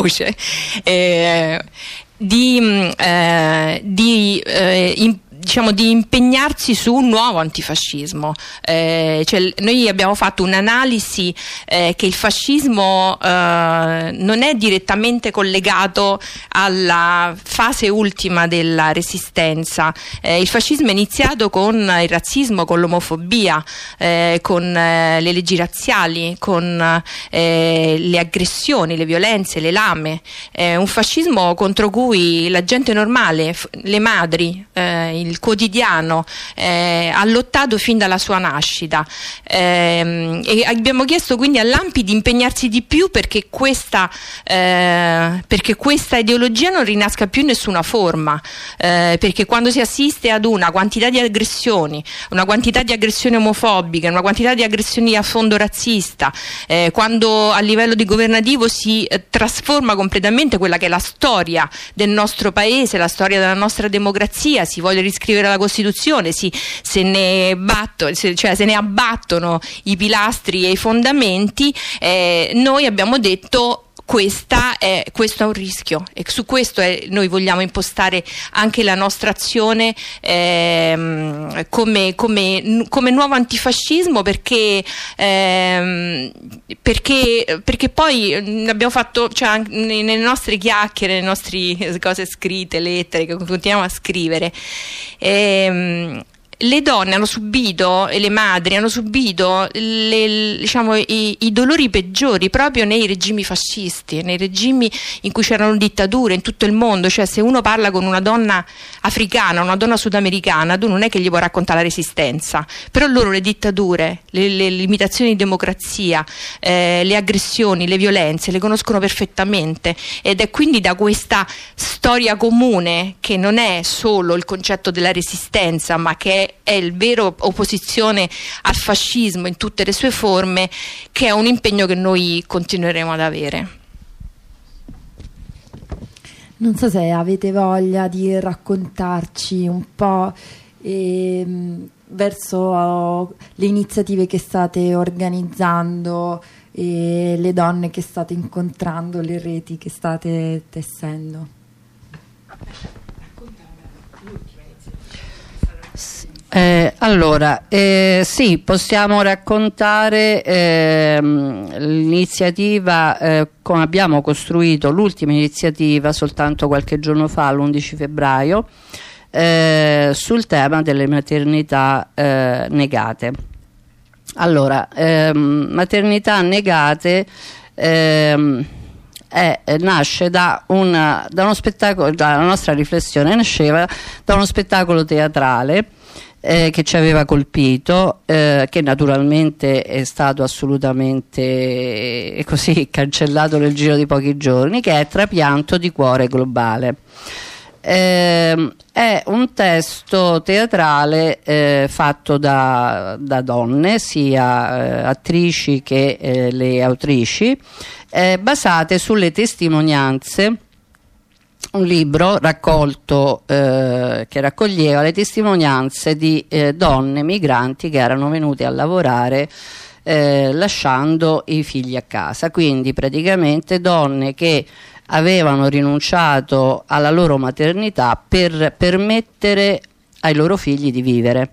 Speaker 4: voce, eh, di, eh, di eh, in, diciamo di impegnarsi su un nuovo antifascismo. Eh, cioè, noi abbiamo fatto un'analisi eh, che il fascismo eh, non è direttamente collegato alla fase ultima della resistenza. Eh, il fascismo è iniziato con il razzismo, con l'omofobia, eh, con eh, le leggi razziali, con eh, le aggressioni, le violenze, le lame. Eh, un fascismo contro cui la gente normale, le madri, eh, il quotidiano eh, ha lottato fin dalla sua nascita, eh, e abbiamo chiesto quindi all'A N P I di impegnarsi di più perché questa, eh, perché questa ideologia non rinasca più in nessuna forma, eh, perché quando si assiste ad una quantità di aggressioni, una quantità di aggressioni omofobiche, una quantità di aggressioni a fondo razzista, eh, quando a livello di governativo si eh, trasforma completamente quella che è la storia del nostro paese, la storia della nostra democrazia, si vuole riscrivere la Costituzione, si, se, ne batto, se, cioè se ne abbattono i pilastri e i fondamenti, eh, noi abbiamo detto questa è, questo è un rischio e su questo è, noi vogliamo impostare anche la nostra azione ehm, come, come, come nuovo antifascismo, perché, ehm, perché, perché poi abbiamo fatto, cioè, nelle nostre chiacchiere, nelle nostre cose scritte, lettere che continuiamo a scrivere, ehm, le donne hanno subito e le madri hanno subito le, diciamo, i, i dolori peggiori proprio nei regimi fascisti, nei regimi in cui c'erano dittature in tutto il mondo. Cioè, se uno parla con una donna africana, una donna sudamericana, tu non è che gli puoi raccontare la resistenza, però loro le dittature, le, le limitazioni di democrazia, eh, le aggressioni, le violenze le conoscono perfettamente, ed è quindi da questa storia comune, che non è solo il concetto della resistenza ma che è è il vero opposizione al fascismo in tutte le sue forme, che è un impegno che noi continueremo ad avere.
Speaker 8: Non so se avete voglia di raccontarci un po' ehm, verso le iniziative che state organizzando, e le donne che state incontrando, le reti che state tessendo.
Speaker 3: Eh, allora, eh, sì, possiamo raccontare eh, l'iniziativa, eh, come abbiamo costruito l'ultima iniziativa soltanto qualche giorno fa, l'undici febbraio, eh, sul tema delle maternità eh, negate. Allora, ehm, maternità negate ehm, è, nasce da, una, da uno spettacolo, la nostra riflessione nasceva da uno spettacolo teatrale Eh, che ci aveva colpito, eh, che naturalmente è stato assolutamente eh, così cancellato nel giro di pochi giorni, che è Trapianto di cuore globale. Eh, è un testo teatrale eh, fatto da, da donne, sia eh, attrici che eh, le autrici, eh, basate sulle testimonianze. Un libro raccolto eh, che raccoglieva le testimonianze di eh, donne migranti che erano venute a lavorare eh, lasciando i figli a casa, quindi praticamente donne che avevano rinunciato alla loro maternità per permettere ai loro figli di vivere.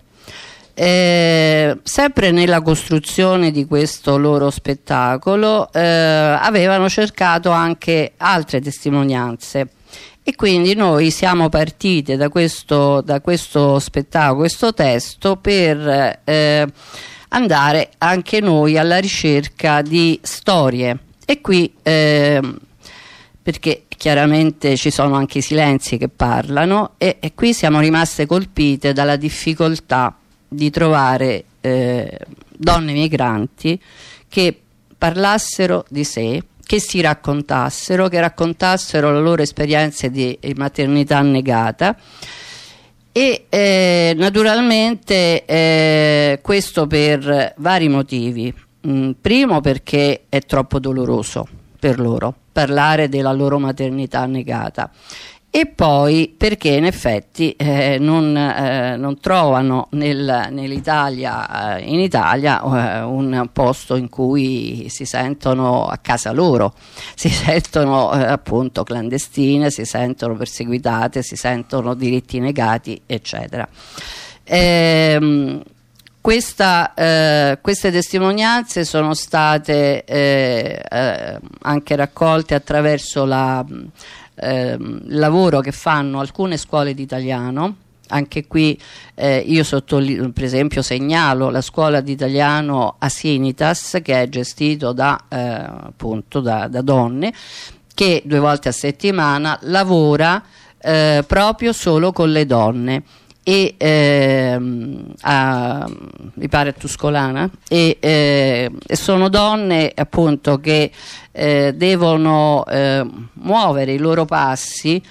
Speaker 3: Eh, sempre nella costruzione di questo loro spettacolo eh, avevano cercato anche altre testimonianze. E quindi noi siamo partite da questo, da questo spettacolo, questo testo, per eh, andare anche noi alla ricerca di storie. E qui, eh, perché chiaramente ci sono anche i silenzi che parlano, e, e qui siamo rimaste colpite dalla difficoltà di trovare eh, donne migranti che parlassero di sé, che si raccontassero, che raccontassero le loro esperienze di maternità negata, e eh, naturalmente eh, questo per vari motivi. Mm, primo, perché è troppo doloroso per loro parlare della loro maternità negata, e poi perché in effetti eh, non, eh, non trovano nel, nell'Italia, eh, in Italia eh, un posto in cui si sentono a casa loro, si sentono eh, appunto clandestine, si sentono perseguitate, si sentono diritti negati, eccetera. Ehm, Questa, eh, queste testimonianze sono state eh, eh, anche raccolte attraverso la, eh, il lavoro che fanno alcune scuole di italiano. Anche qui eh, io sottolineo, per esempio segnalo la scuola di italiano Asinitas, che è gestito da, eh, appunto da, da donne, che due volte a settimana lavora eh, proprio solo con le donne. E ehm, a, mi pare a Tuscolana e, eh, e sono donne appunto che eh, devono eh, muovere i loro passi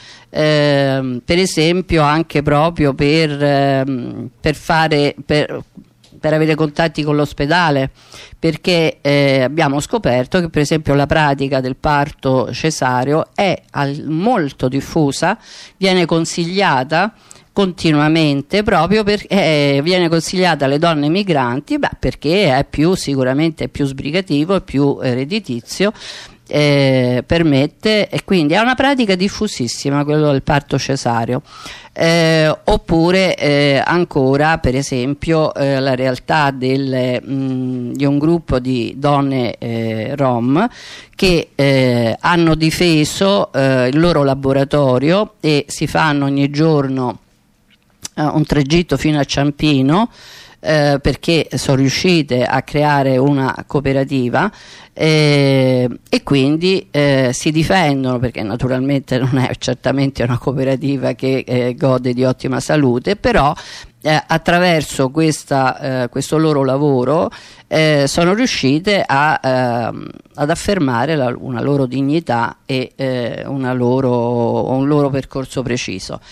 Speaker 3: eh, per esempio anche proprio per, eh, per fare per, per avere contatti con l'ospedale, perché eh, abbiamo scoperto che per esempio la pratica del parto cesareo è al, molto diffusa, viene consigliata continuamente proprio perché eh, viene consigliata alle donne migranti, beh, perché è più sicuramente è più sbrigativo, è più eh, redditizio, eh, permette, e quindi è una pratica diffusissima quello del parto cesareo. Eh, oppure eh, ancora per esempio eh, la realtà del, mh, di un gruppo di donne eh, rom che eh, hanno difeso eh, il loro laboratorio e si fanno ogni giorno un tragitto fino a Ciampino eh, perché sono riuscite a creare una cooperativa eh, e quindi eh, si difendono, perché naturalmente non è certamente una cooperativa che eh, gode di ottima salute, però eh, attraverso questa, eh, questo loro lavoro eh, sono riuscite a, eh, ad affermare la, una loro dignità e eh, una loro, un loro percorso preciso.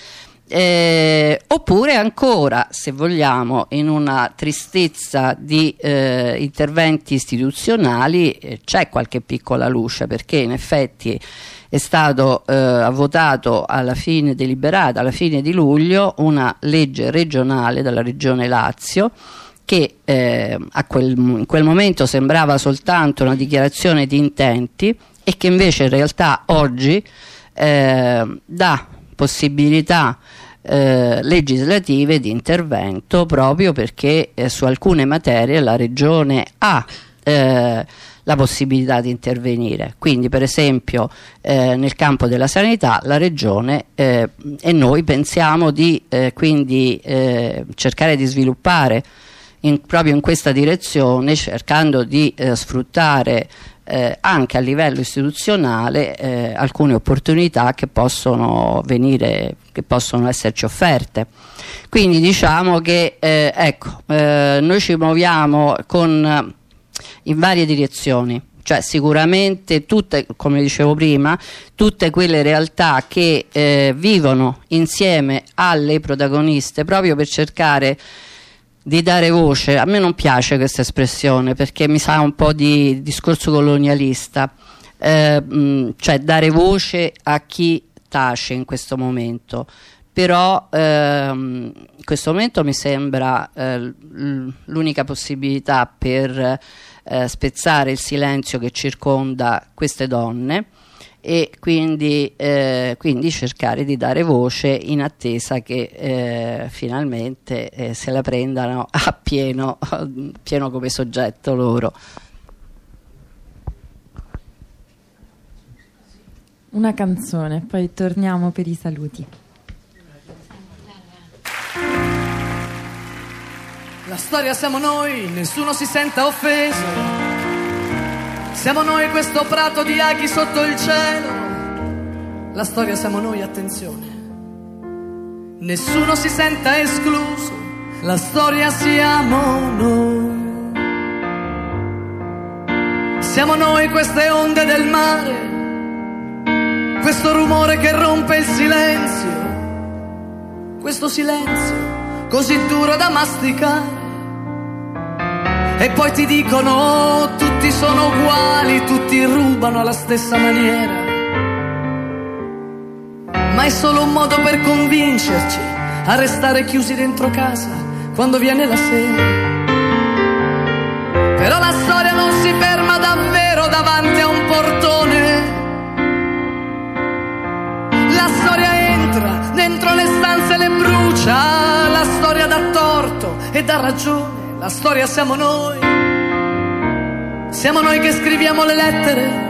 Speaker 3: Eh, oppure ancora, se vogliamo, in una tristezza di eh, interventi istituzionali eh, c'è qualche piccola luce, perché in effetti è stato eh, votato alla fine, deliberata alla fine di luglio, una legge regionale dalla regione Lazio che eh, a quel, in quel momento sembrava soltanto una dichiarazione di intenti e che invece in realtà oggi eh, dà possibilità eh, legislative di intervento, proprio perché eh, su alcune materie la regione ha eh, la possibilità di intervenire. Quindi per esempio eh, nel campo della sanità la regione eh, e noi pensiamo di eh, quindi eh, cercare di sviluppare in, proprio in questa direzione, cercando di eh, sfruttare Eh, anche a livello istituzionale eh, alcune opportunità che possono venire, che possono esserci offerte. Quindi diciamo che eh, ecco, eh, noi ci muoviamo con, in varie direzioni, cioè sicuramente tutte, come dicevo prima, tutte quelle realtà che eh, vivono insieme alle protagoniste, proprio per cercare di dare voce. A me non piace questa espressione perché mi sa un po' di discorso colonialista, eh, mh, cioè dare voce a chi tace in questo momento, però ehm, in questo momento mi sembra eh, l'unica possibilità per eh, spezzare il silenzio che circonda queste donne e quindi, eh, quindi cercare di dare voce in attesa che eh, finalmente eh, se la prendano a pieno, pieno come soggetto loro.
Speaker 8: Una canzone, poi torniamo per i saluti.
Speaker 10: La storia siamo noi, nessuno si senta offeso. Siamo noi questo prato di aghi sotto il cielo. La storia siamo noi, attenzione. Nessuno si senta escluso. La storia siamo noi. Siamo noi queste onde del mare. Questo rumore che rompe il silenzio. Questo silenzio così duro da masticare. E poi ti dicono tutti sono uguali, tutti rubano alla stessa maniera. ma è solo un modo per convincerci a restare chiusi dentro casa quando viene la sera. Però la storia non si ferma davvero davanti a un portone. La storia entra dentro le stanze e le brucia. La storia dà torto e dà ragione. La storia siamo noi. Siamo noi che scriviamo le lettere.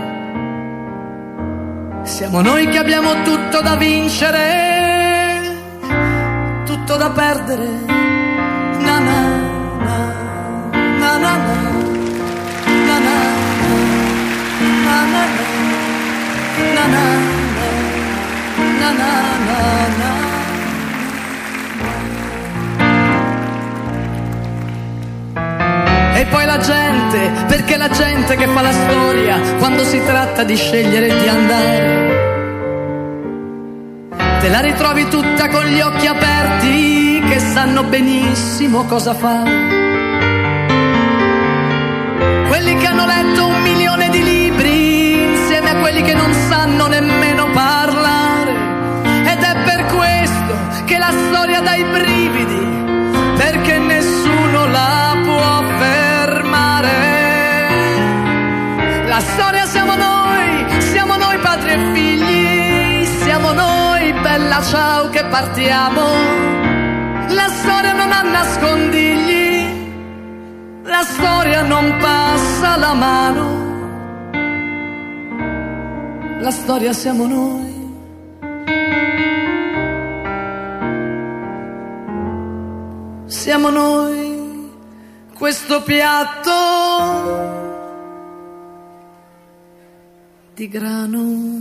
Speaker 10: Siamo noi che abbiamo tutto da vincere, tutto da perdere. Na na na na na na na na na na na na na na. E poi la gente, perché la gente che fa la storia quando si tratta di scegliere di andare, te la ritrovi tutta con gli occhi aperti che sanno benissimo cosa fare. Quelli che hanno letto un milione di libri insieme a quelli che non sanno nemmeno parlare. Ed è per questo che la storia dà i brividi, perché nessuno la può fermare. La storia siamo noi, siamo noi padri e figli, siamo noi, bella ciao che partiamo. La storia non ha nascondigli, la storia non passa la mano. La storia siamo noi. Siamo noi, questo piatto di grano.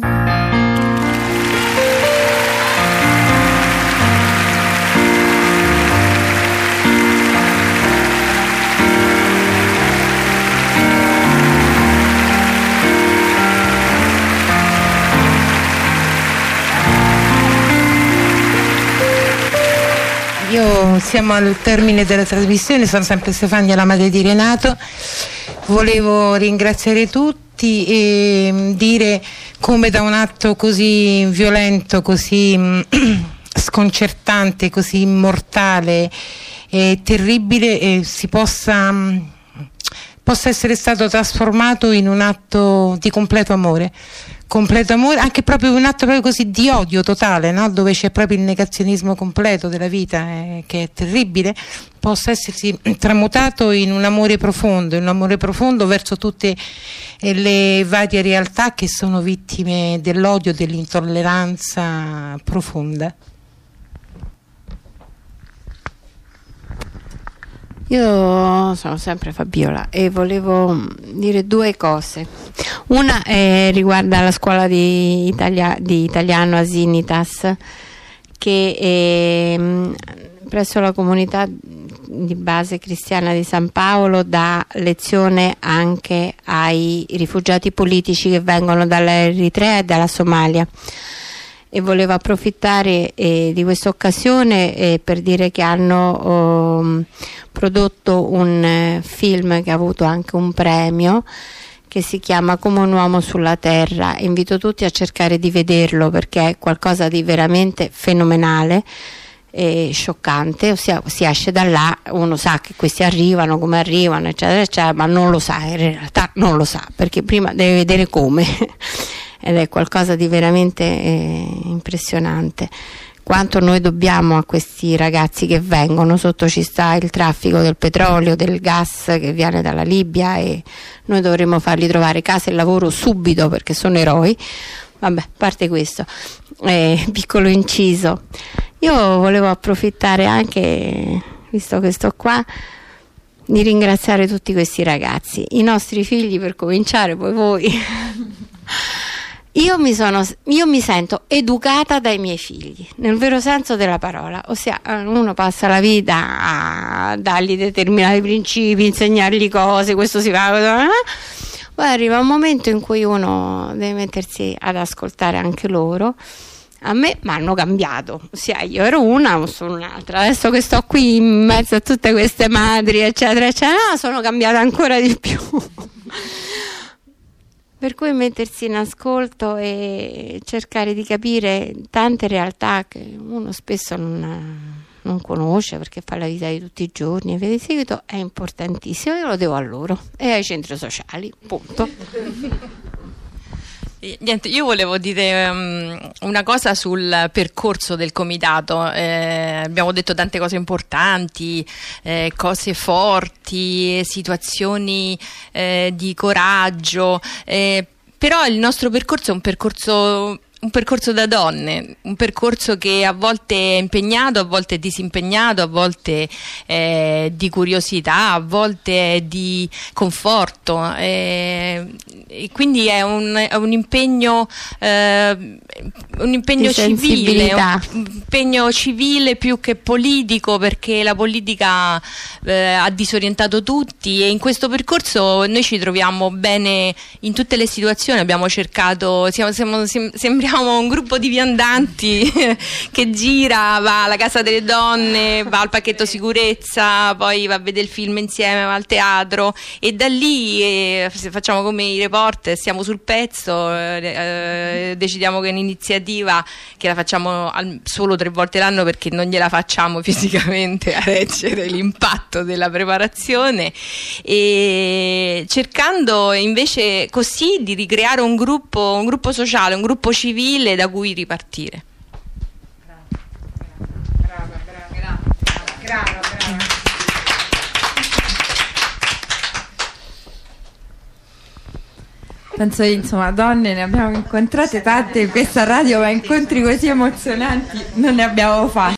Speaker 2: Io siamo al termine della trasmissione, sono sempre Stefania, la madre di Renato. Volevo ringraziare tutti e dire come da un atto così violento, così sconcertante, così mortale e terribile eh, si possa, possa essere stato trasformato in un atto di completo amore. Completo amore, anche proprio un atto proprio così di odio totale, no? Dove c'è proprio il negazionismo completo della vita, eh, che è terribile, possa essersi tramutato in un amore profondo, in un amore profondo verso tutte eh, le varie realtà che sono vittime dell'odio, dell'intolleranza profonda.
Speaker 5: Io sono sempre Fabiola e volevo dire due cose. Una eh, riguarda la scuola di, Italia, di italiano Asinitas, che eh, presso la comunità di base cristiana di San Paolo dà lezione anche ai rifugiati politici che vengono dall'Eritrea e dalla Somalia. E volevo approfittare eh, di questa occasione eh, per dire che hanno oh, prodotto un eh, film che ha avuto anche un premio, che si chiama Come un uomo sulla terra. Invito tutti a cercare di vederlo perché è qualcosa di veramente fenomenale e scioccante, ossia si esce da là, uno sa che questi arrivano, come arrivano, eccetera, eccetera, ma non lo sa, in realtà non lo sa, perché prima deve vedere come. Ed è qualcosa di veramente eh, impressionante. Quanto noi dobbiamo a questi ragazzi che vengono, sotto ci sta il traffico del petrolio, del gas che viene dalla Libia e noi dovremmo fargli trovare casa e lavoro subito perché sono eroi. Vabbè, a parte questo, eh, piccolo inciso, io volevo approfittare anche, visto che sto qua, di ringraziare tutti questi ragazzi, i nostri figli per cominciare, poi voi. Io mi, sono, io mi sento educata dai miei figli, nel vero senso della parola, ossia uno passa la vita a dargli determinati principi, insegnargli cose, questo si fa, eh? Poi arriva un momento in cui uno deve mettersi ad ascoltare anche loro. A me mi hanno cambiato, ossia io ero una o sono un'altra, adesso che sto qui in mezzo a tutte queste madri eccetera eccetera, sono cambiata ancora di più. Per cui mettersi in ascolto e cercare di capire tante realtà che uno spesso non, non conosce perché fa la vita di tutti i giorni e via di seguito è importantissimo. Io lo devo a loro e ai centri sociali, punto.
Speaker 4: Niente, io volevo dire um, una cosa sul percorso del comitato. Eh, abbiamo detto tante cose importanti, eh, cose forti, situazioni eh, di coraggio, eh, però il nostro percorso è un percorso un percorso da donne, un percorso che a volte è impegnato, a volte è disimpegnato, a volte è di curiosità, a volte è di conforto, eh, e quindi è un, è un impegno eh, un impegno civile, un impegno civile più che politico, perché la politica eh, ha disorientato tutti e in questo percorso noi ci troviamo bene in tutte le situazioni. Abbiamo cercato, siamo, siamo, sembriamo un gruppo di viandanti che gira, va alla Casa delle Donne, va al pacchetto sicurezza, poi va a vedere il film insieme, va al teatro e da lì eh, facciamo come i reporter, stiamo sul pezzo, eh, decidiamo che è un'iniziativa che la facciamo al, solo tre volte l'anno perché non gliela facciamo fisicamente a reggere l'impatto della preparazione, e cercando invece così di ricreare un gruppo, un gruppo sociale, un gruppo civile da cui ripartire.
Speaker 2: Brava, brava, brava, brava, brava.
Speaker 8: Penso che insomma donne ne abbiamo incontrate tante in questa radio, ma incontri così emozionanti non ne abbiamo fatti.